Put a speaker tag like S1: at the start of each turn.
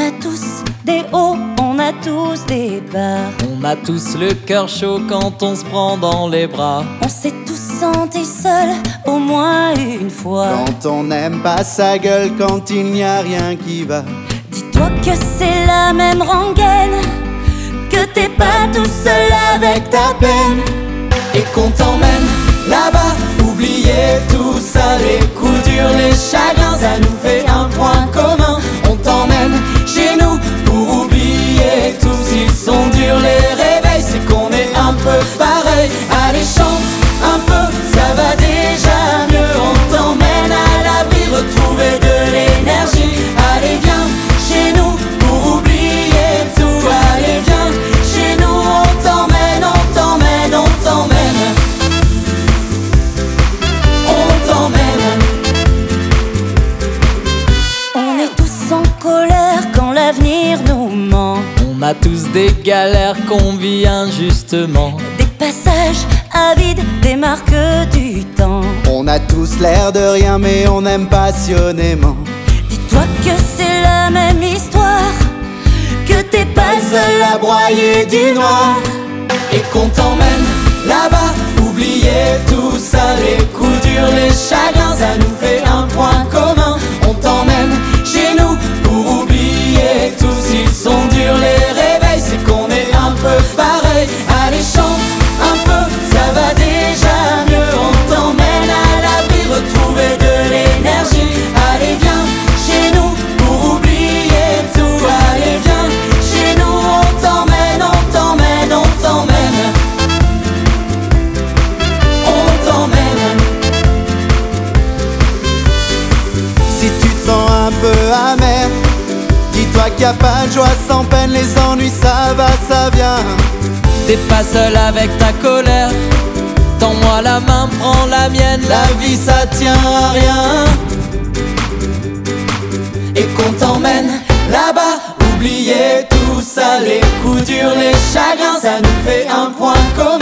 S1: a tous des hauts, on a tous des bas.
S2: On a tous le cœur chaud quand on se prend dans les bras.
S1: On s'est tous sentis seuls au moins une fois.
S3: Quand on n'aime pas sa gueule, quand il n'y a rien qui va.
S1: Dis-toi que c'est la même rengaine, que t'es pas tout seul avec ta peine.
S2: Et qu'on t'emmène là-bas, oublier tout ça, les coups durs, les chagrins, ça nous fait un point commun. On t'emmène chez nous pour oublier tout. S'ils sont durs les réveils, c'est qu'on est un peu pareil. Allez chante un peu, ça va déjà mieux. On t'emmène à l'abri, retrouver de l'énergie. Allez viens chez nous pour oublier tout. Allez viens chez nous, on t'emmène, on t'emmène, on t'emmène. On t'emmène.
S1: On est tous en colère quand l'avenir nous ment.
S2: On a tous des galères qu'on vit injustement.
S1: Des passages avides, des marques du temps.
S3: On a tous l'air de rien mais on aime passionnément.
S1: Dis-toi que c'est la même histoire, que t'es pas le seul à broyer du noir.
S2: Et qu'on t'emmène là-bas, oublier tout ça, les coups durs, les chagrins, ça nous fait un point commun. On t'emmène chez nous pour oublier tout. S'ils sont durs les réveils, c'est qu'on est un peu pareil. Allez chante un peu, ça va déjà mieux. On t'emmène à l'abri, retrouver de l'énergie. Allez viens chez nous pour oublier tout. Allez viens chez nous, on t'emmène, on t'emmène, on t'emmène. On t'emmène.
S3: Si tu te sens un peu amer, dis-toi qu'il n'y a pas de joie sans peine. Les ennuis ça va, ça vient.
S2: T'es pas seul avec ta colère. Tends-moi la main, prends la mienne.
S3: La vie ça tient à rien.
S2: Et qu'on t'emmène là-bas, oublier tout ça, les coups durs, les chagrins, ça nous fait un point commun.